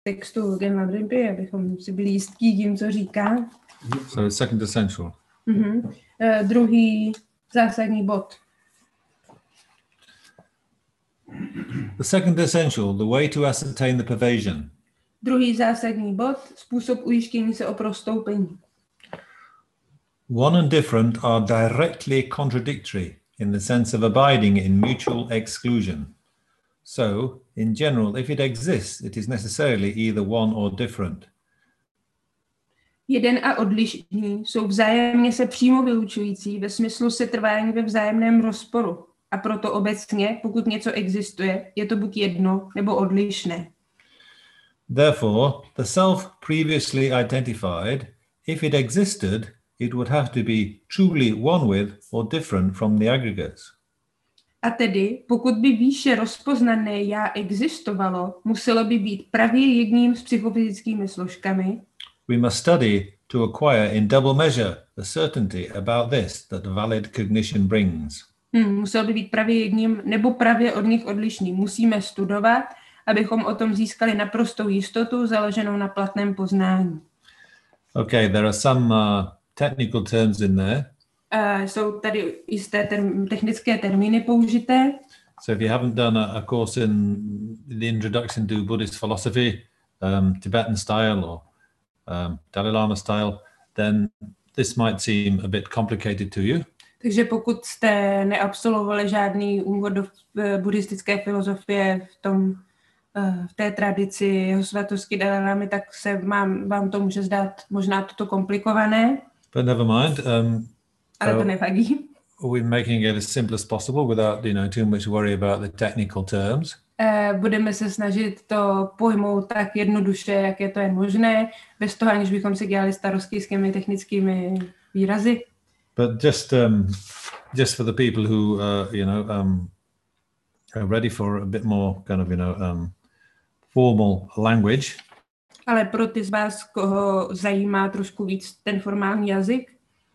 textu Genla Brimpy, abychom si byli jistí tím, co říká. So the second essential. Druhý zásadní bod. The second essential, the way to ascertain the pervasion. Druhý zásadní bod, způsob ujištění se o prostoupení. One and different are directly contradictory in the sense of abiding in mutual exclusion. So, in general, if it exists, it is necessarily either one or different. Jeden a odlišný jsou vzájemně se přímo vylučující ve smyslu setrvání ve vzájemném rozporu. A proto obecně, pokud něco existuje, je to buď jedno nebo odlišné. Therefore, the self previously identified, if it existed, it would have to be truly one with or different from the aggregates. A tedy, pokud by výše rozpoznané já existovalo, muselo by být pravě jedním s psychofyzickými složkami. We must study to acquire in double measure the certainty about this that valid cognition brings. Musel by být pravě jedním nebo pravě od nich odlišným. Musíme studovat, abychom o tom získali naprostou jistotu založenou na platném poznání. Okay, there are some technical terms in there. Jsou tady jisté technické termíny použité. So if you haven't done a course in the introduction to Buddhist philosophy, Tibetan style or Dalai Lama style, then this might seem a bit complicated to you. Takže pokud jste neabsolvovali žádný úvod do buddhistické filozofie v té tradici jeho svatosti Dalai Lamy, tak vám to může zdát možná toto komplikované. But never mind. Ale to nevadí. We're making it as simple as possible without, too much worry about the technical terms. Budeme se snažit to pojmout tak jednoduše, jak je to jen možné, bez toho, aniž bychom si dělali starosti s těmi technickými výrazy. But just for the people who are ready for a bit more kind of formal language. Ale pro ty z vás, koho zajímá trošku víc ten formální jazyk.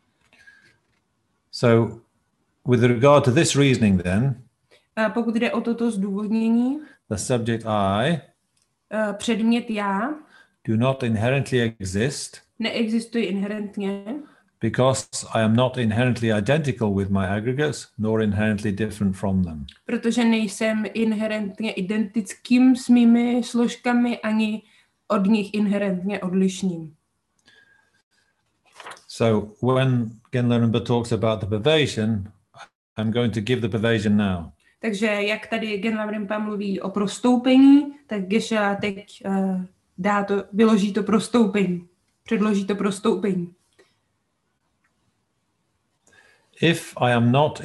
So, with regard to this reasoning, then. Pokud jde o toto zdůvodnění. The subject I. Předmět já. Do not inherently exist. Neexistuje inherentně. Because I am not inherently identical with my aggregates, nor inherently different from them. Protože nejsem inherentně identickým s mými složkami, ani od nich inherentně odlišným. So when Genla Rinpa talks about the pervasion, I'm going to give the pervasion now. Takže jak tady Genla Rinpa mluví o prostoupení, tak Geshe teď vyloží to prostoupení, předloží to prostoupení. If I am not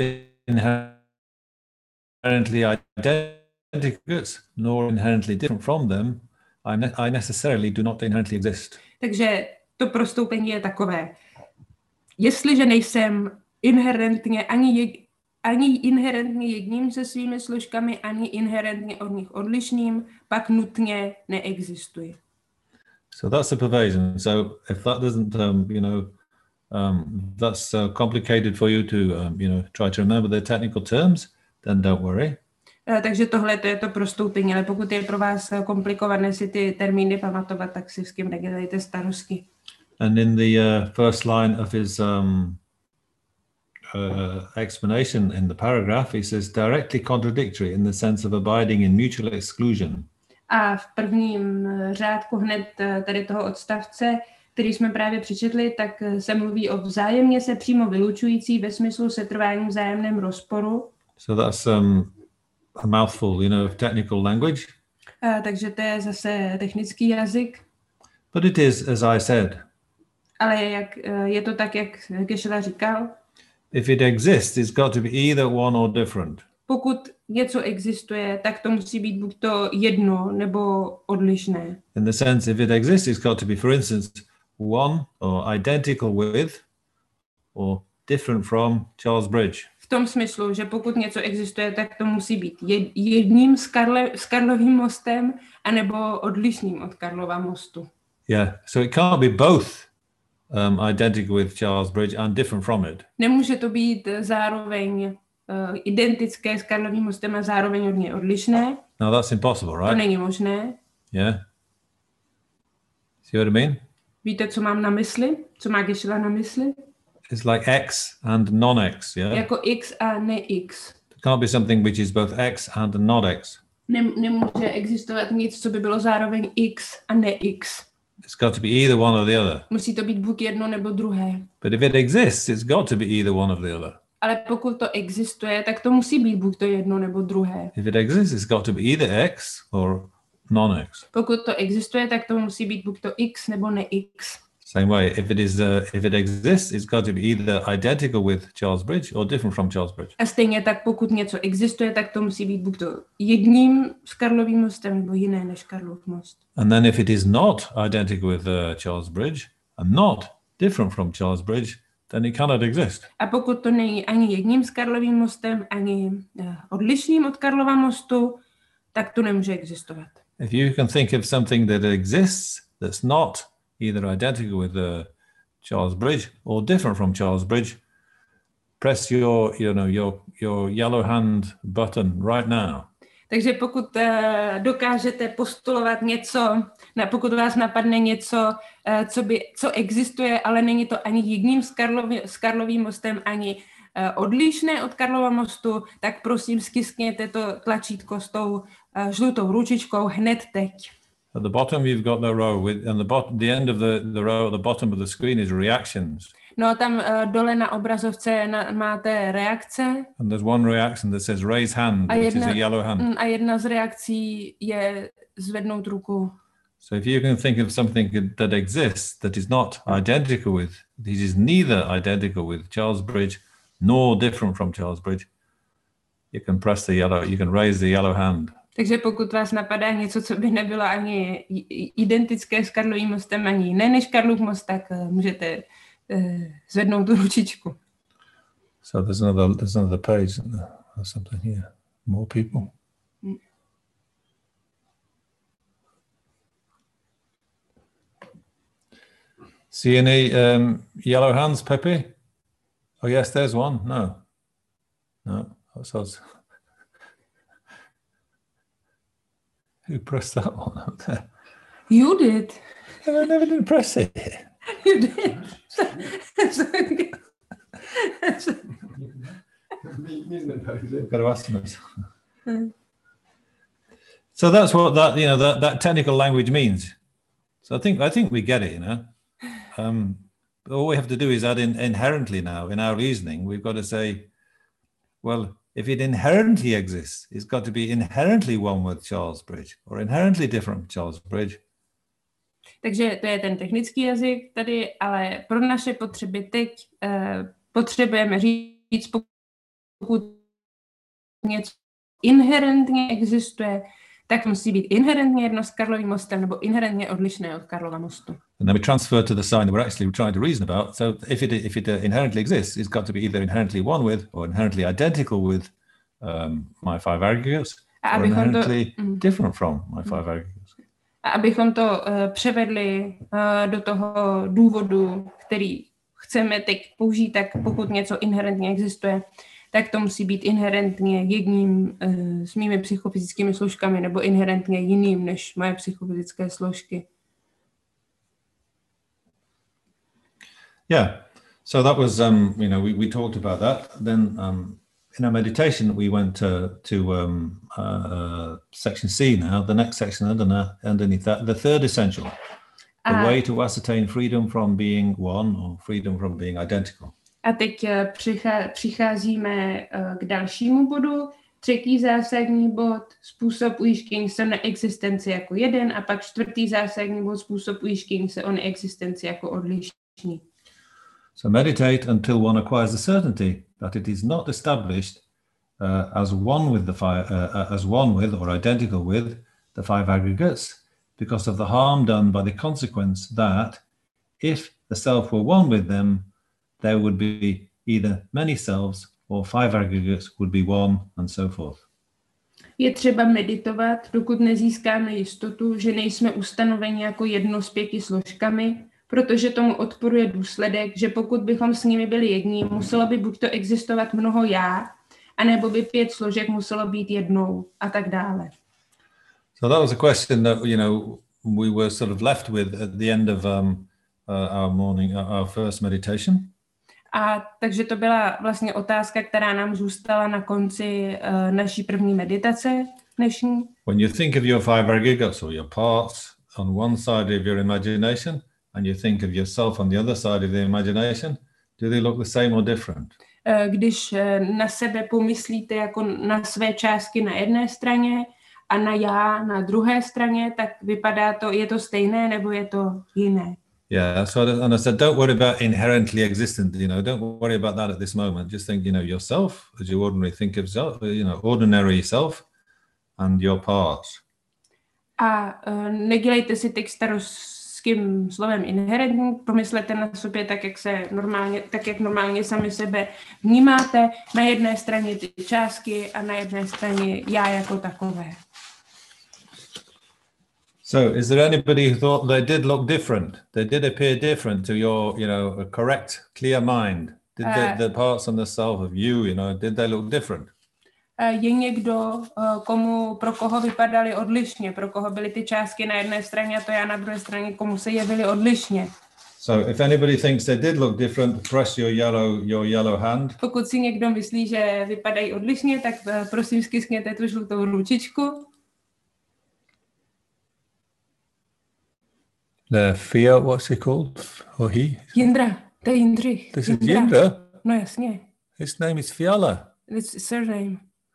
inherently identical, nor inherently different from them, I necessarily do not inherently exist. Takže to prostoupení je takové. Jestliže nejsem inherentně ani inherentně jedním se svými složkami, ani inherentně od nich odlišným, pak nutně neexistuje. So that's the pervasion. So if that doesn't, that's complicated for you to, try to remember the technical terms, then don't worry. Takže tohle je to prostoupení, ale pokud je pro vás komplikované si ty termíny pamatovat, tak si s tím nedělejte starosti. And in the first line of his explanation in the paragraph, he says directly contradictory in the sense of abiding in mutual exclusion. A v prvním řádku hned tady toho odstavce, který jsme právě přečetli, tak se mluví o vzájemně se přímo vylučující ve smyslu setrvání vzájemném rozporu. So that's a mouthful, of technical language. Takže to je zase technický jazyk. But it is, as I said. Ale je to tak, jak Geshe říkal. If it exists, it's got to be either one or different. Pokud něco existuje, tak to musí být buď to jedno nebo odlišné. In the sense, if it exists, it's got to be, for instance, one or identical with or different from Charles Bridge. V tom smyslu, že pokud něco existuje, tak to musí být jedním s Karlovým mostem anebo odlišným od Karlova mostu. Yeah, so it can't be both identical with Charles Bridge and different from it. Nemůže to být zároveň identické s Karlovým mostem a zároveň od něj odlišné. No, that's impossible, right? To není možné. Yeah. See what I mean? Víte, co mám na mysli? Co má Geshe-la na mysli? It's like X and non-X, yeah? Jako X a ne X. It can't be something which is both X and not X. Nemůže existovat nic, co by bylo zároveň X a ne X. It's got to be either one or the other. Musí to být buď jedno nebo druhé. But if it exists, it's got to be either one or the other. Ale pokud to existuje, tak to musí být buď to jedno nebo druhé. If it exists, it's got to be either X or non-X. Pokud to existuje, tak to musí být buď to X nebo ne X. Same way, if it exists, it's got to be either identical with Charles Bridge or different from Charles Bridge. A stejně tak, pokud něco existuje, tak to musí být buď to jedním s Karlovým mostem nebo jiné než Karlov most. And then if it is not identical with Charles Bridge and not different from Charles Bridge, then it cannot exist. A pokud to není ani jedním s Karlovým mostem, ani odlišným od Karlova mostu, tak to nemůže existovat. If you can think of something that exists that's not either identical with Charles Bridge or different from Charles Bridge, press your yellow hand button right now. Takže pokud dokážete postulovat něco, pokud vás napadne něco, co existuje, ale není to ani jedním s Karlovým mostem, ani odlišné od Karlova mostu, tak prosím stiskněte to tlačítko s tou žlutou ručičkou hned teď. At the bottom you've got the row and the end of the row at the bottom of the screen is reactions. No tam dole na obrazovce máte reakce. And there's one reaction that says raise hand, which is a yellow hand. A jedna z reakcí je zvednout ruku. So if you can think of something that exists that is not identical with, it is neither identical with Charles Bridge nor different from Charles Bridge, you can raise the yellow hand. Takže pokud vás napadá něco, co by nebylo ani identické s Karlovým mostem, ani jiné než Karlov most, tak můžete zvednout tu ručičku. So there's another page or something here. More people. See any yellow hands, Pepe? Oh yes, there's one. No. Who pressed that one up there? You did. I never did press it. You did. So that's what that technical language means. So I think we get it, all we have to do is add in inherently now in our reasoning. We've got to say, well, if it inherently exists, it's got to be inherently one with Charles Bridge or inherently different from Charles Bridge. Takže to je ten technický jazyk tady, ale pro naše potřeby teď potřebujeme říct, pokud něco inherentně existuje, tak musí být inherentně jedno s Karlovým mostem nebo inherentně odlišné od Karlova mostu. And then we transfer to the sign that we're actually trying to reason about. So if it inherently exists, it's got to be either inherently one with or inherently identical with my five aggregates or inherently different from my five aggregates. A abychom to převedli do toho důvodu, který chceme teď použít, tak pokud něco inherentně existuje, tak to musí být inherentně jedním s mými psychofyzickými složkami nebo inherentně jiným než moje psychofyzické složky. Yeah, so that was, we talked about that. Then in our meditation, we went to section C now, the next section underneath that, the third essential, the way to ascertain freedom from being one or freedom from being identical. A teď přicházíme k dalšímu bodu. Třetí zásadní bod, způsob ujištění se o neexistenci jako jeden a pak čtvrtý zásadní bod, způsob ujištění se o neexistenci jako odlišný. So meditate until one acquires the certainty that it is not established as one with or identical with the five aggregates because of the harm done by the consequence that if the self were one with them, there would be either many selves or five aggregates would be one and so forth. Je třeba meditovat, dokud nezískáme jistotu, že nejsme ustanoveni jako jedno s 5 složkami, protože tomu odporuje důsledek, že pokud bychom s nimi byli jední, muselo by buď to existovat mnoho já, anebo by 5 složek muselo být jednou a tak dále. So that was a question that, we were sort of left with at the end of our first meditation. A takže to byla vlastně otázka, která nám zůstala na konci naší první meditace dnešní. When you think of your five aggregates or your parts on one side of your imagination and you think of yourself on the other side of the imagination, do they look the same or different? Když na sebe pomyslíte jako na své částky na jedné straně a na já na druhé straně, tak vypadá to, je to stejné nebo je to jiné? Yeah, so and I said, don't worry about inherently existent, don't worry about that at this moment. Just think, yourself as you ordinarily think of self, ordinary self and your parts. A nedělejte si teď starost s tím slovem inherentní, pomyslete na sobě tak, jak normálně sami sebe vnímáte. Na jedné straně ty částky a na jedné straně já jako takové. So, is there anybody who thought they did look different? They did appear different to your, a correct, clear mind? Did the parts on the self of you, did they look different? Je někdo, pro koho vypadaly odlišně, pro koho byly ty částky na jedné straně a to já na druhé straně, komu se jevily odlišně? So, if anybody thinks they did look different, press your yellow hand. Pokud si někdo myslí, že vypadají odlišně, tak prosím stiskněte tu žlutou ručičku. The fear, what's he called? Or he? Jindra, to je Jindřich. This is Jindra? No jasně. His name is Fiala. It's his surname.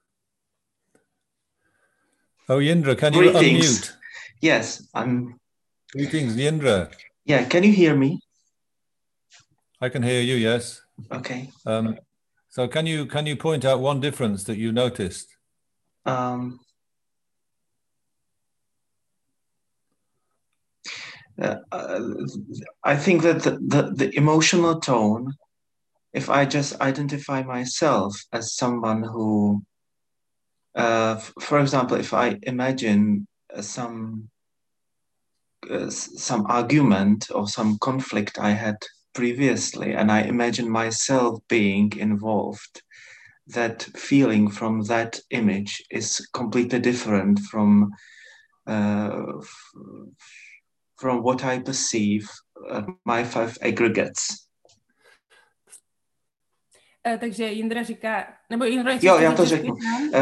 Oh, Jindra, can you unmute? Yes, I'm... Greetings, Jindra. Yeah, can you hear me? I can hear you, yes. Okay. So can you point out one difference that you noticed? I think that the emotional tone, if I just identify myself as someone who, for example, if I imagine some argument or some conflict I had previously, and I imagine myself being involved, that feeling from that image is completely different from what I perceive my five aggregates. Takže Jindra říká, nebo Jindra... Jo, já to řeknu.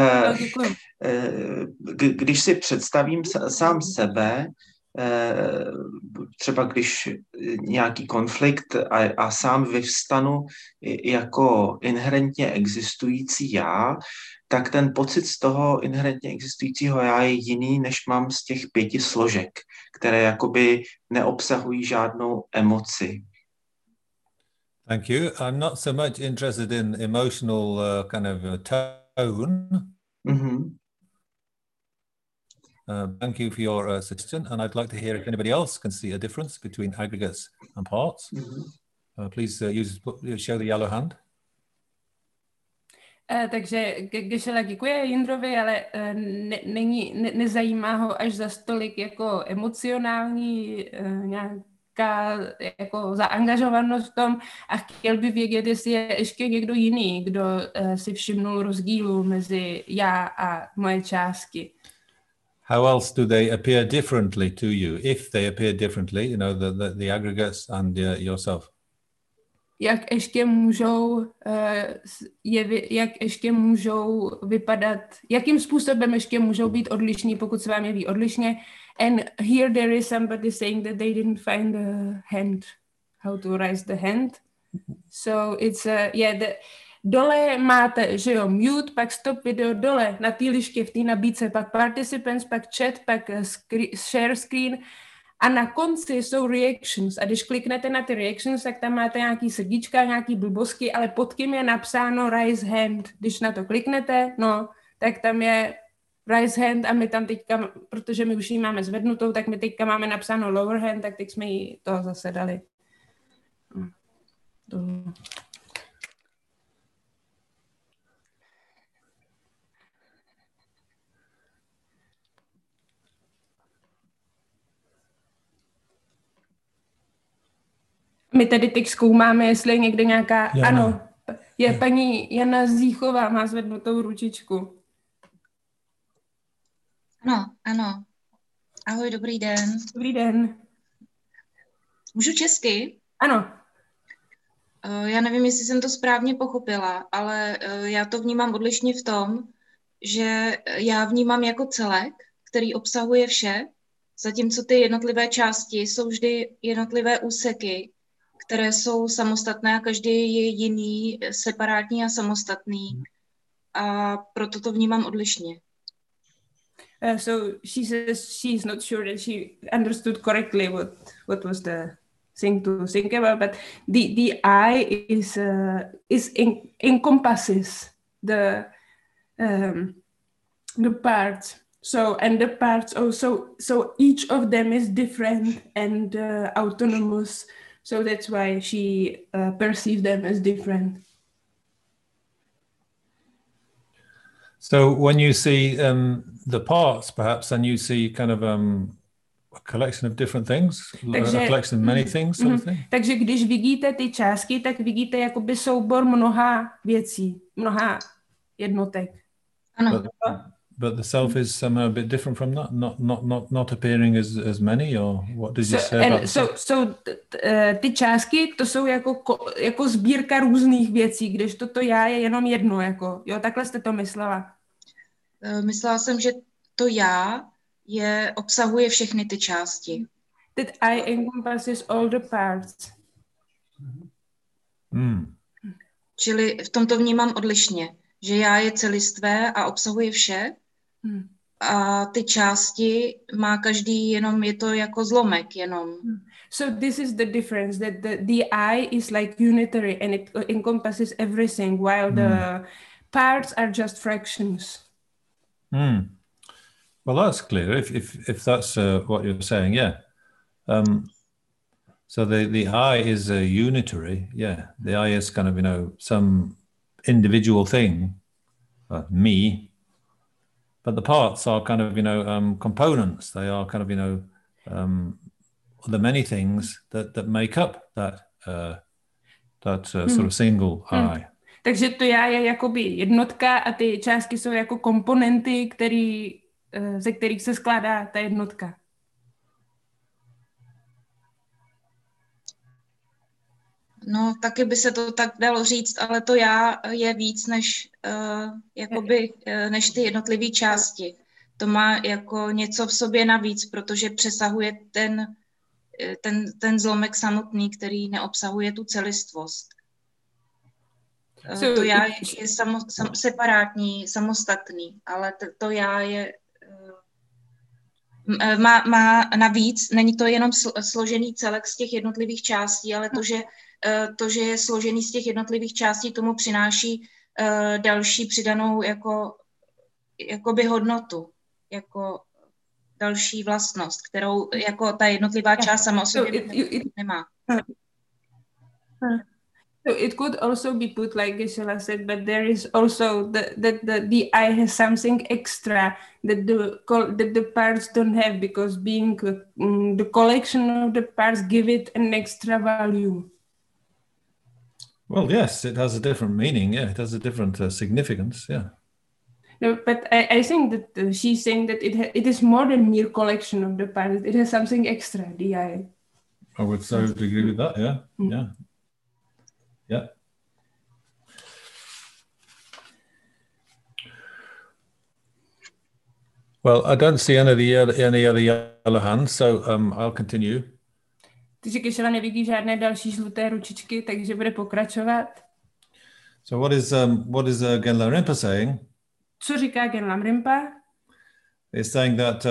Když si představím sám sebe, třeba když nějaký konflikt a sám vyvstanu jako inherentně existující já, tak ten pocit z toho inherentně existujícího já je jiný, než mám z těch 5 složek, které jakoby neobsahují žádnou emoci. Thank you. I'm not so much interested in emotional kind of tone. Mm-hmm. Thank you for your suggestion, and I'd like to hear if anybody else can see a difference between aggregates and parts. Mm-hmm. Please show the yellow hand. Takže Geshe-la děkuje Jindrovi, ale nezajímá ho až za stolik jako emocionální nějaká jako zaangažovanost v tom a chtěl by vědět, jestli je ještě někdo jiný, kdo si všimnul rozdílu mezi já a moje částky. How else do they appear differently to you? If they appear differently, the aggregates and yourself. Jak ještě můžou vypadat, jakým způsobem ještě můžou být odlišní, pokud se vám jeví odlišně. And here there is somebody saying that they didn't find the hand, how to raise the hand. So it's, dole máte, že jo, mute, pak stop video dole, na té lišky v té nabídce, pak participants, pak chat, pak share screen a na konci jsou reactions a když kliknete na ty reactions, tak tam máte nějaký srdíčka, nějaký blbosky, ale pod tím je napsáno raise hand. Když na to kliknete, tak tam je raise hand a my tam teďka, protože my už ji máme zvednutou, tak my teďka máme napsáno lower hand, tak teď jsme ji toho zase dali. My tady teď zkoumáme, jestli je někde nějaká... Jana. Ano, je paní Jana Zíchová, má zvednutou ručičku. Ano. Ahoj, dobrý den. Dobrý den. Můžu česky? Ano. Já nevím, jestli jsem to správně pochopila, ale já to vnímám odlišně v tom, že já vnímám jako celek, který obsahuje vše, zatímco ty jednotlivé části jsou vždy jednotlivé úseky, které jsou samostatné a každý je jiný, separátní a samostatný. A proto to vnímám odlišně. So she says she's not sure that she understood correctly what was the thing to think about, but the I is encompasses the parts. So and the parts also, so each of them is different and autonomous. So that's why she perceives them as different. So when you see the parts, perhaps, then you see kind of a collection of different things, takže, a collection of many things, sort of thing. Takže když vidíte ty částky, tak vidíte jakoby soubor mnoha věcí, mnoha jednotek. Ano. But the self is somehow a bit different from that, not appearing as many, or what did you say about ty částky, to jsou jako sbírka různých věcí, když to já je jenom jedno, jako, jo, takhle jste to myslela. Myslela jsem, že to já obsahuje všechny ty části. That I encompasses all the parts. Čili v tomto vnímám odlišně, že já je celistvé a obsahuje vše, a ty části má každý jenom, je to jako zlomek jenom. So this is the difference, that the I is like unitary and it encompasses everything, while the parts are just fractions. Well, that's clear. If that's what you're saying, yeah. So the I is a unitary, yeah. The I is kind of, some individual thing, me. But the parts are kind of, components. They are kind of, the many things that make up that sort of single I. Takže to já je jakoby jednotka a ty částky jsou jako komponenty, ze kterých se skládá ta jednotka. No, taky by se to tak dalo říct, ale to já je víc než ty jednotlivé části. To má jako něco v sobě navíc, protože přesahuje ten zlomek samotný, který neobsahuje tu celistvost. To já je separátní, samostatný, ale to já je má navíc, není to jenom složený celek z těch jednotlivých částí, ale to, že je složený z těch jednotlivých částí, tomu přináší další přidanou jakoby hodnotu, jako další vlastnost, kterou jako ta jednotlivá část sama o sobě nemá. So it could also be put like Gisela said, but there is also the I has something extra that the parts don't have, because being the collection of the parts give it an extra value. Well, yes, it has a different meaning. Yeah, it has a different significance. Yeah. No, but I think that she's saying that it is more than mere collection of the parts. It has something extra. The I would so agree with that. Yeah, yeah. Yeah. Well, I don't see any other yellow hands, so I'll continue. Takže Gisela nevidí žádné další žluté ručičky, takže bude pokračovat. So what is Genlam Rinpa saying? Co říká Genlam Rinpa? It's saying that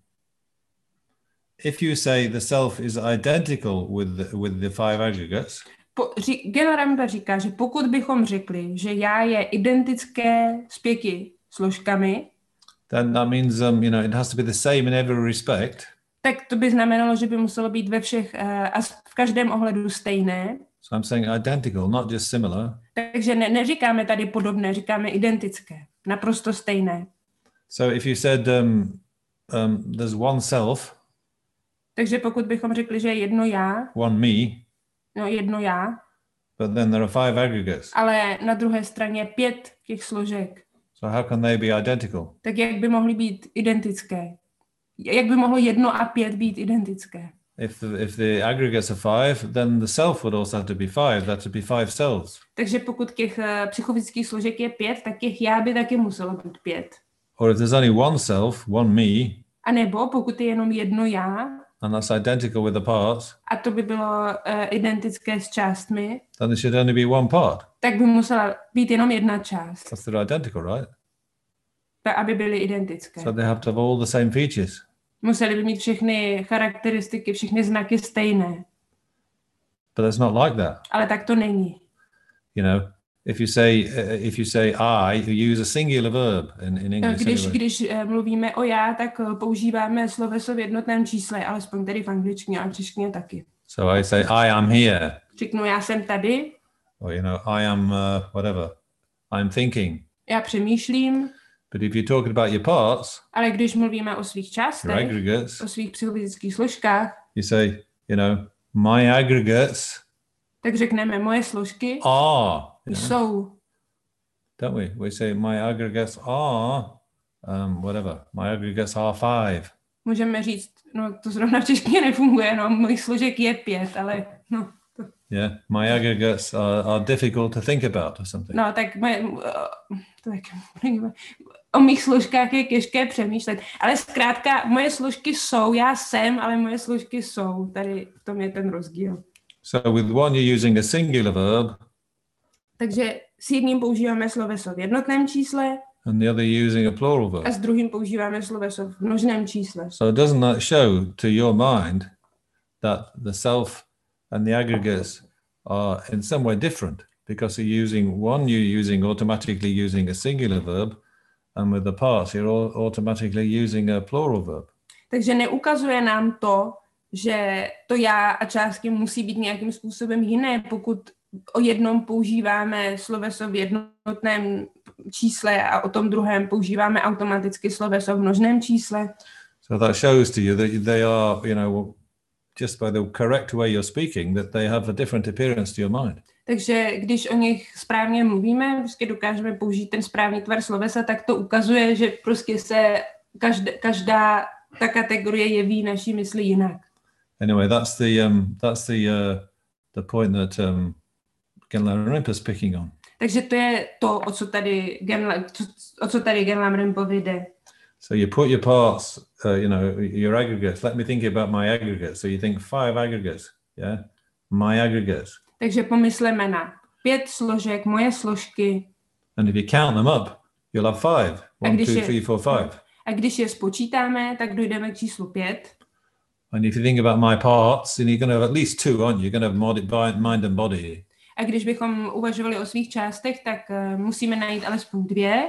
if you say the self is identical with the five aggregates. Genlam Rinpa říká, že pokud bychom řekli, že já je identické s 5 složkami, then that means it has to be the same in every respect. Tak to by znamenalo, že by muselo být ve všech a v každém ohledu stejné. So I'm saying identical, not just similar. Takže neříkáme tady podobné, říkáme identické, naprosto stejné. So if you said there's one self. Takže pokud bychom řekli, že je jedno já. One me. No, jedno já. But then there are 5 aggregates. Ale na druhé straně 5 těch složek. So how can they be identical? Tak jak by mohly být identické? jak by mohlo 1 a 5 být identické? If the aggregates are 5, then the self would also have to be 5. That would be 5 selves. Takže pokud těch psychofyzických složek je 5, tak těch já by taky muselo být 5. Or if there's only one self, one me, a nebo pokud je jenom jedno já, and that's identical with the parts, a to by bylo identické s částmi, then there should only be one part. tak by musela být jenom jedna část. That's they're identical, right? Aby byly identické. So they have to have all the same features. Museli by mít všechny charakteristiky, všechny znaky stejné. But it's not like that. Ale tak to není. You know, if you say I, you use a singular verb in English. Když mluvíme o já, tak používáme sloveso v jednotném čísle, alespoň tedy v angličtině a v češtině taky. So I say I am here. Řeknu já jsem tady. Or you know, I am whatever. I'm thinking. Já přemýšlím. But if you're talking about your parts, ale když mluvíme o svých částech, o svých psychofyzických složkách, you say, you know, my aggregates, tak řekneme moje složky jsou. Don't we? We say my aggregates are whatever. My aggregates are 5. Můžeme říct, no to zrovna v češtině nefunguje, no mojich složek je 5, ale no. Yeah, my aggregates are difficult to think about or something. No, tak o mých složkách je těžké přemýšlet, ale zkrátka moje složky jsou, já jsem, ale moje složky jsou. Tady v tom je ten rozdíl. So with one you're using a singular verb. Takže s jedním používáme sloveso v jednotném čísle. And the other using a plural verb. A s druhým používáme sloveso v množném čísle. So doesn't that show to your mind that the self and the aggregates are in some way different, because you're using automatically using a singular verb, and with the parts you're automatically using a plural verb. Takže neukazuje nám to, že to já a částky musí být nějakým způsobem jiné, pokud o jednom používáme sloveso v jednotném čísle a o tom druhém používáme automaticky sloveso v množném čísle. So that shows to you that they are, you know, just by the correct way you're speaking, that they have a different appearance to your mind. Takže když o nich správně mluvíme, prostě dokážeme použít ten správný tvar slovesa, tak to ukazuje, že prostě se každá ta kategorie jeví naší mysli jinak. Anyway, that's the point that Genlam Rinpoche is picking on. Takže to je to, o co tady Genlam Rinpoche jde. So you put your parts, you know, your aggregates. Let me think about my aggregates. So you think 5 aggregates, yeah? My aggregates. Takže pomysleme na 5 složek, moje složky. And if you count them up, you'll have 5. 1, 2, 3, 4, 5. A když je spočítáme, tak dojdeme k číslu 5. And if you think about my parts, then you're going to have at least 2, aren't you? You're going to have mind and body. A když bychom uvažovali o svých částech, tak musíme najít alespoň 2.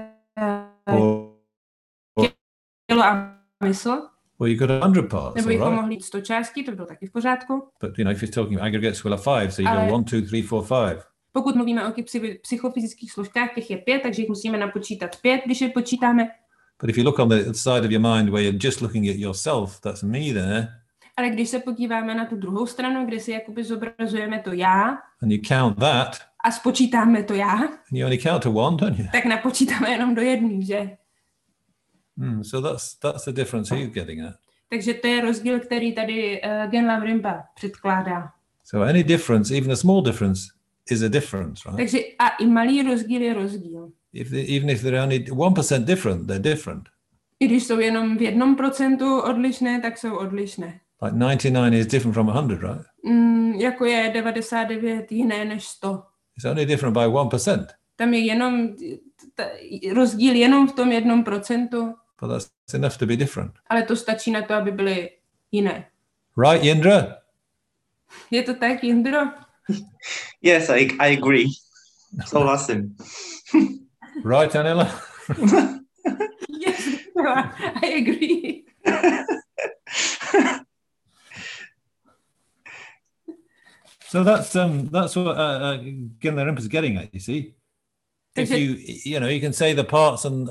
Tělo a mysl. Well, you got 100 parts. Nebo bychom mohli 100 částí, to by bylo taky v pořádku. But you know, if you're talking aggregates, we'll have 5. So you go 1, 2, 3, 4, 5. Pokud mluvíme o těch psychofyzických složkách, těch je 5, takže jich musíme napočítat 5, když je počítáme. But if you look on the side of your mind where you're just looking at yourself, that's me there. Ale když se podíváme na tu druhou stranu, kde si jakoby zobrazujeme to já, and you count that, a spočítáme to já, and you only count to 1, don't you? Tak napočítáme jenom do 1, že? So that's the difference he's getting at. Takže to je rozdíl, který tady Genlam Rinpoche předkládá. So any difference, even a small difference, is a difference, right? Takže a i malý rozdíl je rozdíl. Even if they're only 1% different, they're different. I když jsou jenom v 1% odlišné, tak jsou odlišné. Like 99 is different from 100, right? Jako je 99 jiné než 100. It's only different by 1%. Tam je jenom rozdíl jenom v tom 1%. But that's enough to be different. Ale to stačí na to, aby byly jiné. Right, Indra? Je to tak, Indro? Yes, I agree. Souhlasím. Right, Anila? Yes, I agree. So that's what Genlam Rinpoche is getting at, you see. If you can say the parts and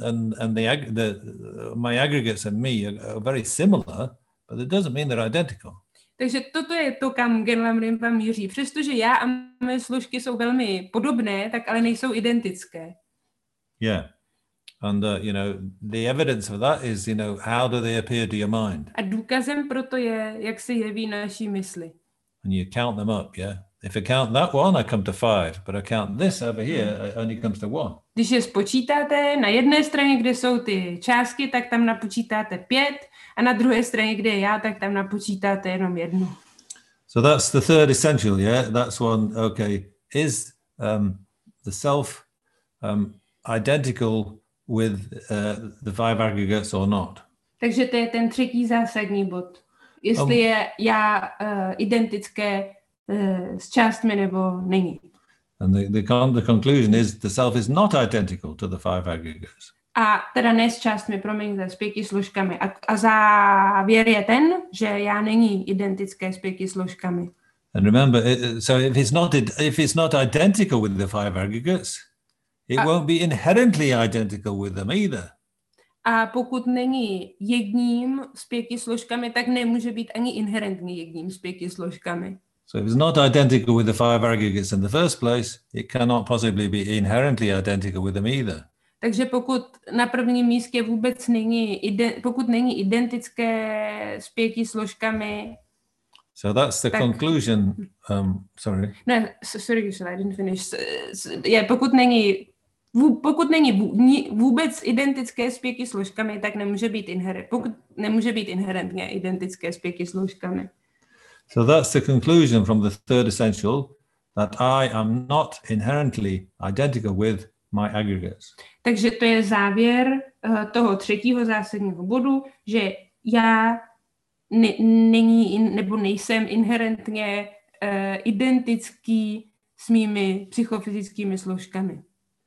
my aggregates and me are very similar, but it doesn't mean they're identical. Takže toto je to, kam Genlam Rinpoche míří. Přestože já a moje složky jsou velmi podobné, tak ale nejsou identické. Yeah. And the evidence of that is, how do they appear to your mind? A důkazem proto je, jak se jeví naší mysli. And you count them up, yeah? If I count that one, I come to 5, but I count this over here, it only comes to 1. Když je spočítáte, na jedné straně, kde jsou ty částky, tak tam napočítáte 5 a na druhé straně, kde je já, tak tam napočítáte jenom 1. So that's the third essential, yeah? That's one, okay. Is the self identical with the 5 aggregates or not? Takže to je ten třetí zásadní bod. Jestli je já identické s částmi nebo není. And the conclusion is the self is not identical to the 5 aggregates. A teda ne s částmi, promiňte, s 5 složkami. A závěr je ten, že já není identické s 5 složkami. And remember, so if it's not identical with the 5 aggregates, it won't be inherently identical with them either. A pokud není jedním s 5 složkami, tak nemůže být ani inherentně jedním s 5 složkami. So if it's not identical with the 5 aggregates in the first place, it cannot possibly be inherently identical with them either. Takže pokud na prvním místě vůbec pokud není identické s 5 složkami. So that's the conclusion. Sorry. No, sorry, I didn't finish. Pokud není vůbec identické s 5 složkami, tak nemůže být inherentně identické s 5 složkami. So that's the conclusion from the third essential, that I am not inherently identical with my aggregates. Takže to je závěr toho třetího zásadního bodu, že já nejsem inherentně identický s mými psychofyzickými složkami.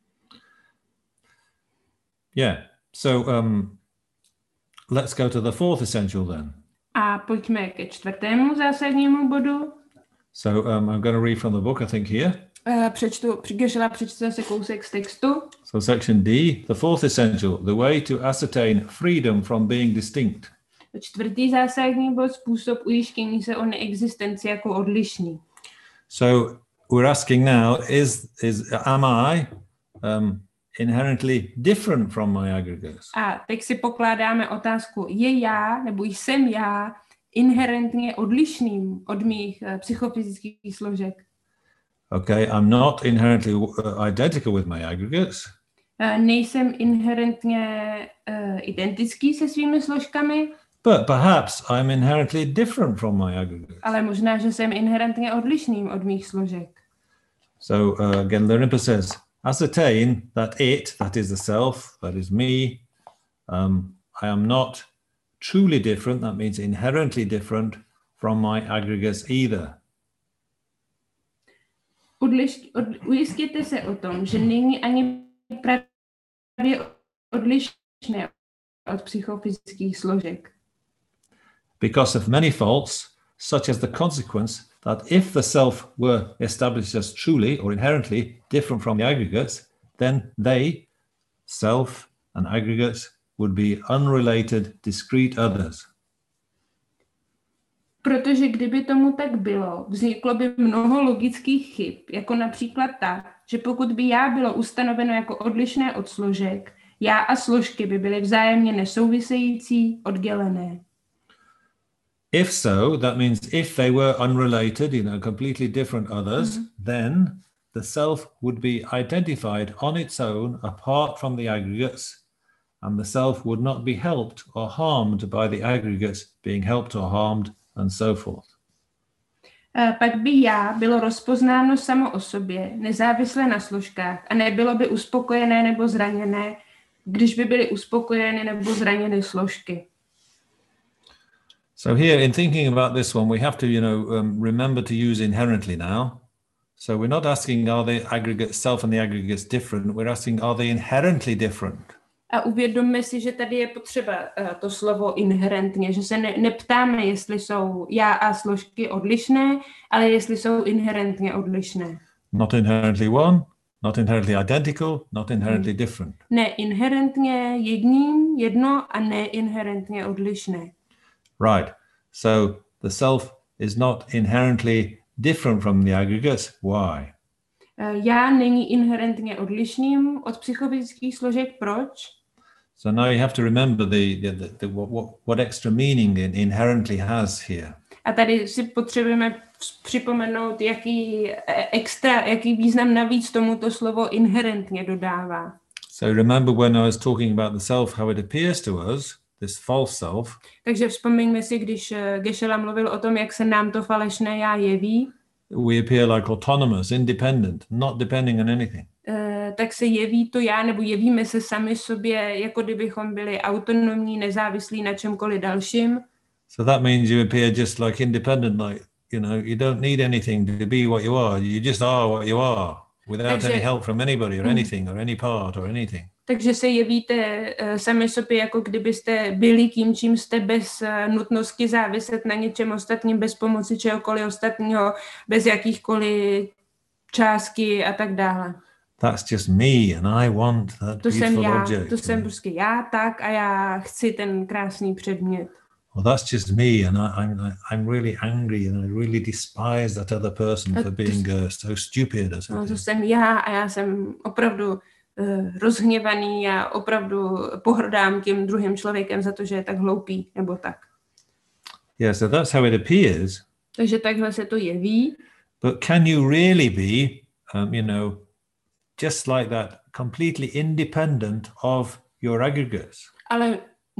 Yeah. So let's go to the fourth essential then. A pojďme ke čtvrtému zásadnímu bodu. So I'm going to read from the book, I think here. Přečtu zase kousek z textu. So section D, the fourth essential, the way to ascertain freedom from being distinct. Čtvrtý zásadní bod, způsob ujištění se o neexistenci jako odlišný. So we're asking now, am I inherently different from my aggregates? A teď si pokládáme otázku, je já, nebo jsem já inherentně odlišným od mých psychofyzických složek? Okay, I'm not inherently identical with my aggregates. Nejsem inherentně identický se svými složkami. But perhaps I'm inherently different from my aggregates. Ale možná, že jsem inherentně odlišným od mých složek. So again, Lerner says, ascertain that that is the self, that is me, I am not truly different, that means inherently different from my aggregates either. Ujistěte se o tom, že není ani právě odlišné od psychofyzických složek. Because of many faults, such as the consequence that if the self were established as truly or inherently different from the aggregates, then they, self and aggregates, would be unrelated, discrete others. Protože kdyby tomu tak bylo, vzniklo by mnoho logických chyb, jako například ta, že pokud by já bylo ustanoveno jako odlišné od složek, já a složky by byly vzájemně nesouvisející, oddělené. If so, that means if they were unrelated, completely different others, then the self would be identified on its own apart from the aggregates, and the self would not be helped or harmed by the aggregates being helped or harmed, and so forth. Pak by já bylo rozpoznáno samo o sobě, nezávisle na složkách, a nebylo by uspokojené nebo zraněné, když by byly uspokojeny nebo zraněny složky. So here, in thinking about this one, we have to, remember to use inherently now. So we're not asking, are the aggregate self and the aggregates different? We're asking, are they inherently different? A uvědomme si, že tady je potřeba to slovo inherentně, že se neptáme, jestli jsou já a složky odlišné, ale jestli jsou inherentně odlišné. Not inherently one, not inherently identical, not inherently different. Ne inherentně jedno a ne inherentně odlišné. Right. So the self is not inherently different from the aggregates. Why? Já není inherentně odlišným od psychofyzických složek. Proč? So now you have to remember what extra meaning it inherently has here. A tady si potřebujeme připomenout, jaký význam navíc tomuto slovo inherentně dodává. So remember when I was talking about the self, how it appears to us, this false self. Takže vzpomeňme si, když Geshe-la mluvil o tom, jak se nám to falešné já jeví. We appear like autonomous, independent, not depending on anything. Tak se jeví to já, nebo jevíme se sami sobě, jako kdybychom byli autonomní, nezávislí na čemkoliv dalším. So that means you appear just like independent, like, you know, you don't need anything to be what you are. You just are what you are, without any help from anybody or anything or any part or anything. Takže se jevíte sami sobě, jako kdybyste byli tím, čím jste, bez nutnosti záviset na něčem ostatním, bez pomoci čehokoliv ostatního, bez jakýchkoliv částky a tak dále. That's just me and I want that beautiful object. To jsem prostě já tak a já chci ten krásný předmět. Well, that's just me and I'm really angry and I really despise that other person for being so stupid or something. To jsem já a já jsem opravdu rozhněvaný a opravdu pohrdám tím druhým člověkem za to, že je tak hloupý nebo tak. Yeah, so that's how it appears. Takže takhle se to jeví. But can you really be, you know, just like that, completely independent of your aggregates? Ale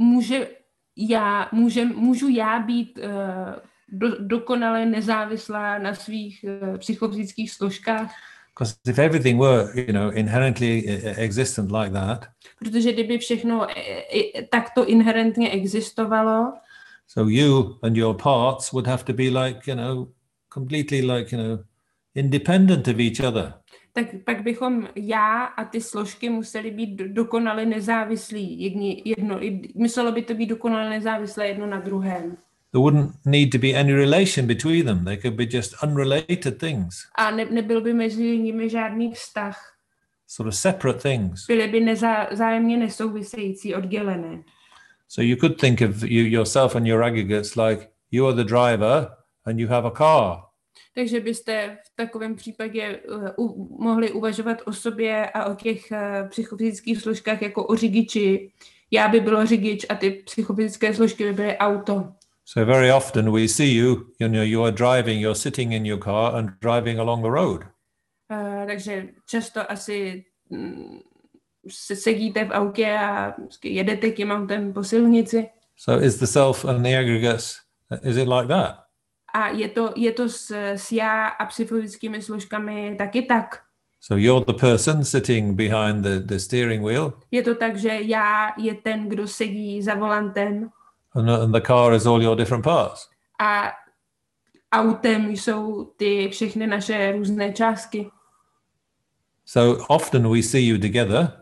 můžu já být dokonale nezávislá na svých psychofyzických složkách? Because if everything were, you know, inherently existent like that, protože kdyby všechno takto inherentně existovalo, so you and your parts would have to be like, you know, completely like, you know, independent of each other. Tak pak bychom já a ty složky museli být dokonale nezávislí. Muselo by to být dokonale nezávislé jedno na druhém. There wouldn't need to be any relation between them. They could be just unrelated things. A nebyl by mezi nimi žádný vztah. Sort of separate things. Byly by vzájemně nesouvisející, oddělené. So you could think of yourself and your aggregates like you are the driver and you have a car. Takže byste v takovém případě mohli uvažovat o sobě a o těch psychofyzických složkách jako o řidiči. Já by bylo řidič a ty psychofyzické složky by byly auto. So very often we see you know, you are driving, you're sitting in your car and driving along the road. Takže často asi sedíte v autě a jedete tím autem po silnici. So is the self and the aggregates, is it like that? A je to s já a psychofyzickými složkami taky tak. So you're the person sitting behind the steering wheel. Je to tak, že já je ten, kdo sedí za volantem. And the car is all your different parts. A autem jsou ty všechny naše různé částky. So often we see you together.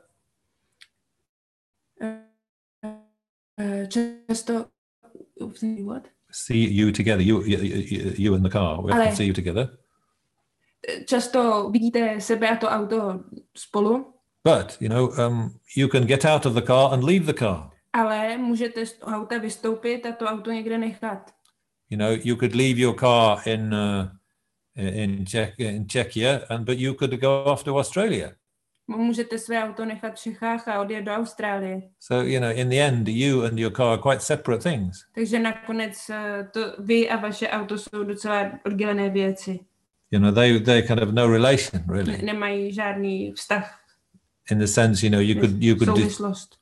Často what? See you together, you and the car. We have to see you together. Často vidíte sebe a to auto spolu. But, you know, you can get out of the car and leave the car. Ale můžete z auta vystoupit a to auto někde nechat. You know, you could leave your car in Czechia, but you could go off to Australia. Můžete své auto nechat v Čechách a odjet do Austrálie. So, you know, in the end, you and your car are quite separate things. Takže nakonec to vy a vaše auto jsou docela oddělené věci. You know, they kind of no relation, really. Nemají žádný vztah. In the sense, you know, you could souvislost.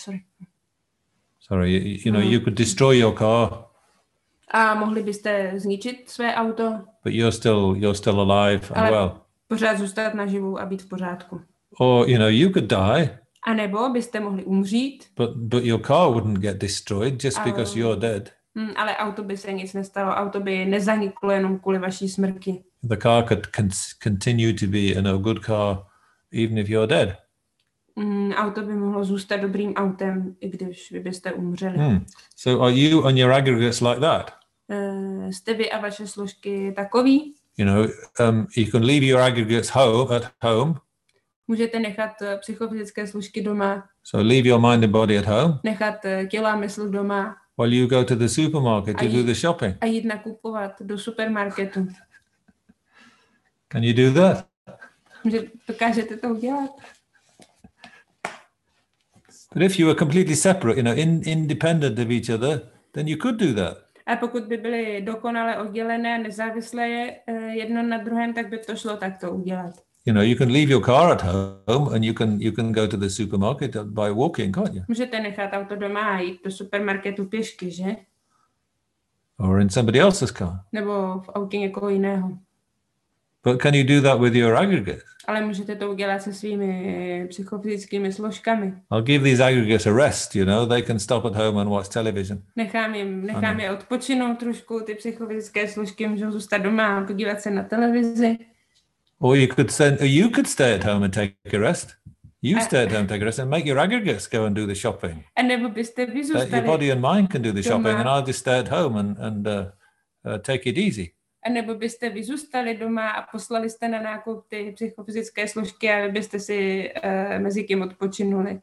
Sorry, you know, you could destroy your car. A mohli byste zničit své auto. But you're still alive and well. Pořád zůstat naživu a být v pořádku. Or, you know, you could die. A nebo byste mohli umřít. But your car wouldn't get destroyed just because you're dead. Ale auto by se nic nestalo. Auto by nezaniklo jenom kvůli vaší smrti. The car could continue to be a good car even if you're dead. Auto by mohlo zůstat dobrým autem, i když vy byste umřeli. So are you and your aggregates like that? Jste vy a vaše složky takový? You know, you can leave your aggregates at home. Můžete nechat psychofyzické složky doma. So leave your mind and body at home. Nechat tělo a mysl doma. While you go to the supermarket to do the shopping. A jít nakupovat do supermarketu. Can you do that? Dokážete to udělat? But if you were completely separate, independent of each other, then you could do that. A pokud by byly dokonale oddělené, nezávislé jedno na druhém, tak by to šlo takto udělat. You can leave your car at home and you can go to the supermarket by walking, can't you? Můžete nechat auto doma a jít do supermarketu pěšky, že? Or in somebody else's car. Nebo v autě někoho jiného. But can you do that with your aggregates? Ale můžete to udělat se svými psychofyzickými složkami. I'll give these aggregates a rest, they can stop at home and watch television. Nechám je odpočinout trošku, ty psychofyzické složky můžou zůstat doma a podívat se na televizi. Or you could stay at home and take a rest. Stay at home, take a rest, and make your aggregates go and do the shopping. A nebo byste vy zůstali your body and mind can do the doma. Shopping, and I'll just stay at home and take it easy. A nebo byste vy zůstali doma a poslali jste na nákup ty psychofyzické složky a vy byste si mezi tím odpočinuli.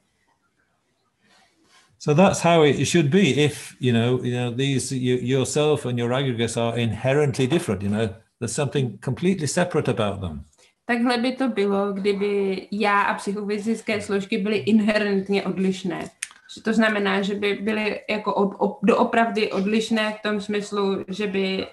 So that's how it should be. If these yourself and your aggregates are inherently different, there's something completely separate about them. Takhle by to bylo, kdyby já a psychofyzické složky byly inherentně odlišné. To znamená, že by byly jako doopravdy odlišné v tom smyslu, že by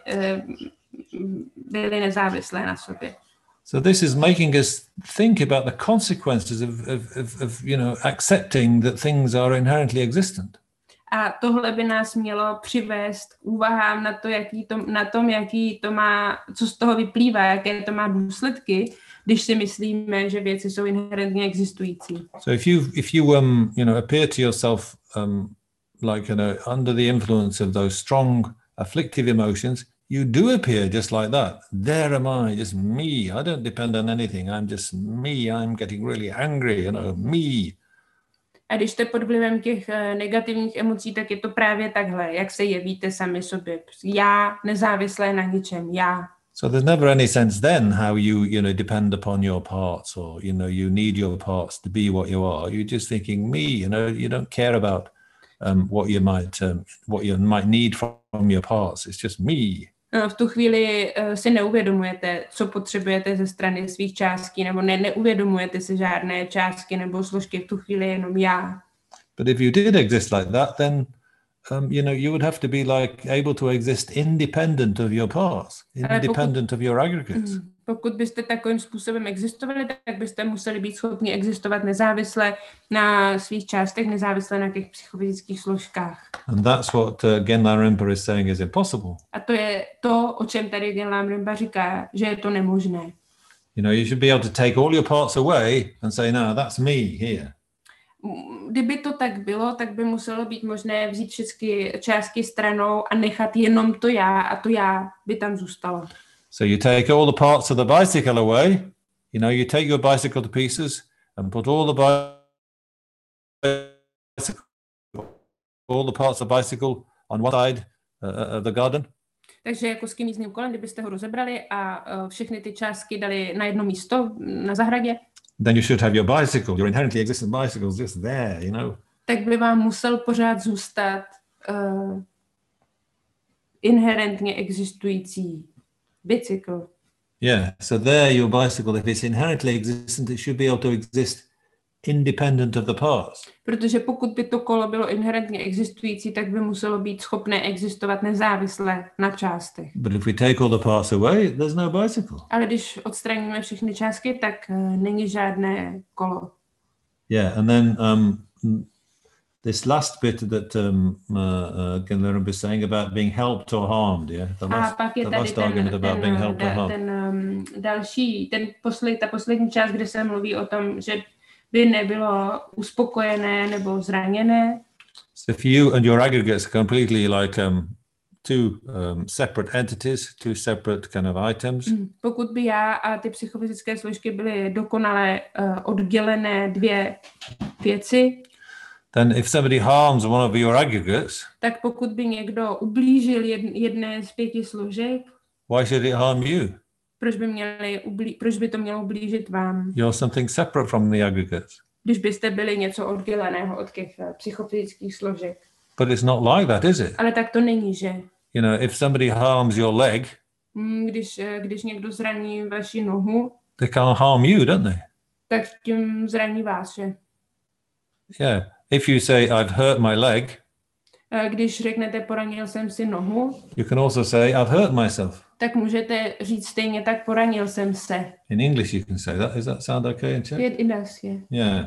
byly nezávislé na sobě. So this is making us think about the consequences of accepting that things are inherently existent. A tohle by nás mělo přivést k úvahám na tom, jaký to má, co z toho vyplývá, jaké to má důsledky, když si myslíme, že věci jsou inherentně existující. So if you appear to yourself like under the influence of those strong afflictive emotions, you do appear just like that. There am I, just me. I don't depend on anything. I'm just me. I'm getting really angry, me. A když jste pod vlivem těch negativních emocí, tak je to právě takhle, jak se jevíte sami sobě. Já, nezávislé na ničem, já. So there's never any sense then how you depend upon your parts, or you need your parts to be what you are. You're just thinking me. You don't care about what you might need from your parts. It's just me. V tu chvíli si neuvědomujete, co potřebujete ze strany svých částí, nebo neuvědomujete si žádné částky nebo složky, v tu chvíli jenom já. But if you did exist like that, then you would have to be able to exist independent of your parts, independent of your aggregates. Pokud byste takovým způsobem existovali, tak byste museli být schopni existovat nezávisle na svých částech, nezávisle na těch psychofyzických složkách. And that's what Genla Rinpa is saying is impossible. A to je to, o čem tady Genla Rinpa říká, že je to nemožné. You should be able to take all your parts away and say, no, that's me here. Kdyby to tak bylo, tak by muselo být možné vzít všechny částky stranou a nechat jenom to já, a to já by tam zůstalo. So you take all the parts of the bicycle away, you take your bicycle to pieces and put all the parts of the bicycle on one side of the garden. Takže jako s tím jízdním kolem, kdybyste ho rozebrali a všechny ty částky dali na jedno místo na zahradě, then you should have your bicycle, your inherently existent bicycle just there, tak by vám musel pořád zůstat inherentně existující bicykl. Yeah, so there your bicycle, if it's inherently existent, it should be able to exist independent of the parts. Protože pokud by to kolo bylo inherentně existující, tak by muselo být schopné existovat nezávisle na částech. But if we take all the parts away, there's no bicycle. Ale když odstraníme všechny částky, tak není žádné kolo. Yeah, and then this last bit that Genla Rinpa is saying about being helped or harmed, yeah? The last argument about being helped or harmed. Ta poslední část, kde se mluví o tom, že by nebylo uspokojené nebo zraněné. So if you and your aggregates are completely like two separate entities, two separate kind of items. Pokud by já a ty psychofyzické složky byly dokonale oddělené dvě věci, then if somebody harms one of your aggregates, tak pokud by někdo ublížil jedné z 5 složek, why should it harm you? Proč by to mělo ublížit vám? You're something separate from the aggregates. Když byste byli něco odděleného od těch psychofyzických složek. But it's not like that, is it? Ale tak to není, že? If somebody harms your leg, když někdo zraní vaši nohu, they can't harm you, don't they? Tak tím zraní vás, že? Yeah. If you say, I've hurt my leg, když řeknete, poranil jsem si nohu, you can also say, I've hurt myself. Tak můžete říct stejně tak, poranil jsem se. In English you can say that. Does that sound okay in Czech? It does, yeah. Yeah.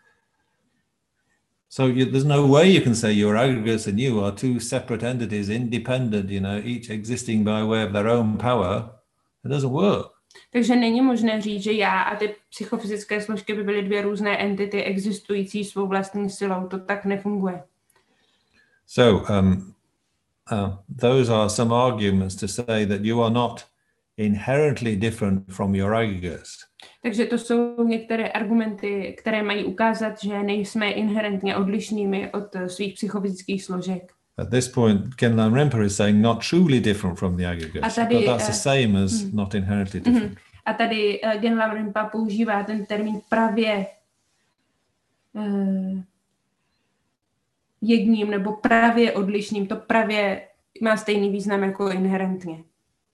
So there's no way you can say your aggregates and you are two separate entities, independent, each existing by way of their own power. It doesn't work. Takže není možné říct, že já a ty psychofyzické složky by byly dvě různé entity existující svou vlastní silou. To tak nefunguje. So those are some arguments to say that you are not inherently different from your aggregates. Takže to jsou některé argumenty, které mají ukázat, že nejsme inherentně odlišnými od svých psychofyzických složek. At this point, Genlam Rinpa is saying not truly different from the aggregates, but that's the same as not inherently different. A tady Genlam Rinpa používá ten termín pravě jedním nebo pravě odlišným. To pravě má stejný význam jako inherentně.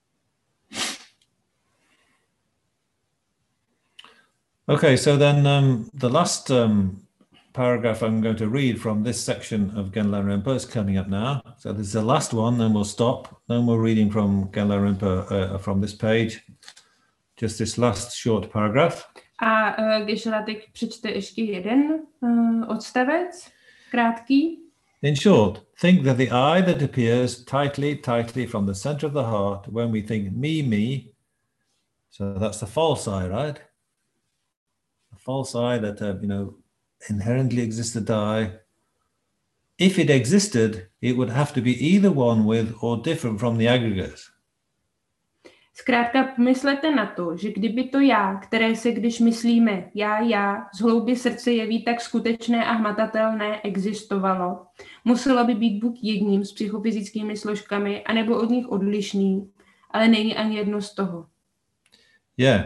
Okay, so then the last paragraph I'm going to read from this section of Genlam Rinpa is coming up now. So this is the last one, then we'll stop. No more reading from Genlam Rinpa from this page. Just this last short paragraph. A Geshe-la teď přečte ještě jeden odstavec, krátký. In short, think that the I that appears tightly from the center of the heart when we think me, so that's the false I, right? The false I that, inherently existed I. If it existed, it would have to be either one with or different from the aggregates. Zkrátka pomyslete na to, že kdyby to já, které se když myslíme já, z hloubi srdce jeví tak skutečné a hmatatelné, existovalo, muselo by být buď jedním s psychofyzickými složkami, anebo od nich odlišný, ale není ani jedno z toho. Yeah.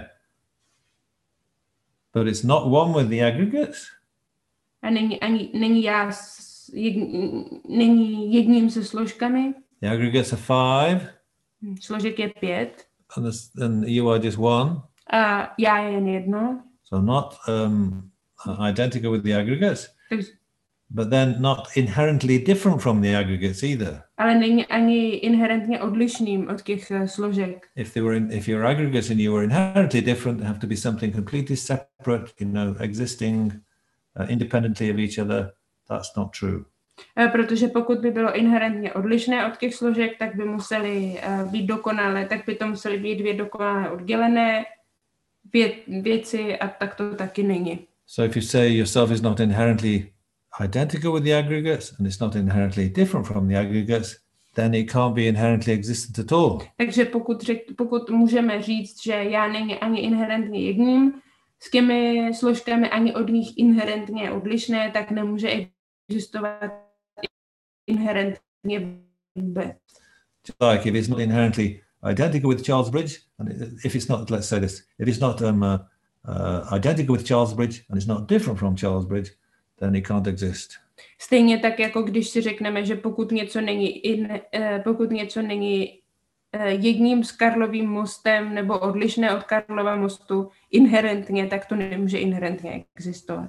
But it's not one with the aggregates. A není já není jedním se složkami. The aggregates are 5. Složek je 5. And you are just one. A já je jen jedno. So not identical with the aggregates, but then not inherently different from the aggregates either. Ale není ani inherentně odlišným od těch složek. If your aggregates and you were inherently different, they have to be something completely separate, existing independently of each other. That's not true. Protože pokud by bylo inherentně odlišné od těch složek, tak by museli být dokonalé, tak by to musely být dvě dokonale oddělené věci a tak to taky není. So if you say yourself is not inherently identical with the aggregates and it's not inherently different from the aggregates, then it can't be inherently existent at all. Takže pokud můžeme říct, že já není ani inherentně jedním s těmi složkami, ani od nich inherentně odlišné, tak nemůže existovat inherentně vůbec. Like if it's not inherently identical with Charles Bridge, and if it's not, let's say this, if it's not identical with Charles Bridge and it's not different from Charles Bridge, then it can't exist. Stejně tak, jako když si řekneme, že pokud něco není jedním s Karlovým mostem nebo odlišné od Karlova mostu inherentně, tak to nemůže inherentně existovat.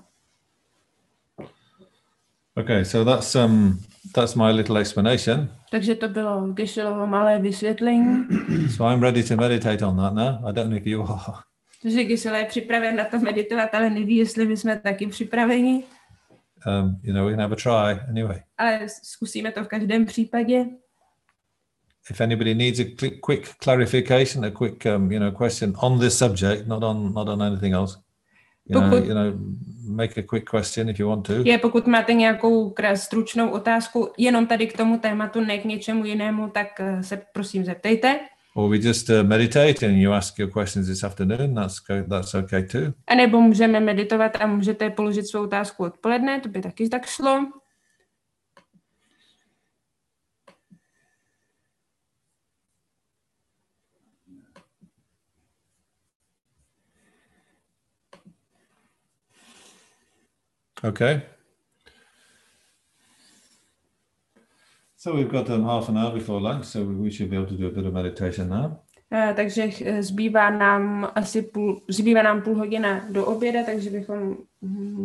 Okay, so that's my little explanation. Takže to bylo Geshe-lovo malé vysvětlení. So I'm ready to meditate on that now. I don't know if you are. Takže Geshe-la je připraven na to meditovat, ale neví, jestli my jsme taky připraveni. We can have a try anyway. Ale zkusíme to v každém případě. If anybody needs a quick clarification, a quick question on this subject, not on anything else, make a quick question if you want to. Pokud máte nějakou stručnou otázku jenom tady k tomu tématu, ne k něčemu jinému, tak se prosím zeptejte. Or we just meditate and you ask your questions this afternoon. That's okay too. A nebo můžeme meditovat a můžete položit svou otázku odpoledne, to by taky tak šlo. Okay. So we've got half an hour before lunch, so we should be able to do a bit of meditation now. Takže zbývá nám půl hodina do oběda, takže bychom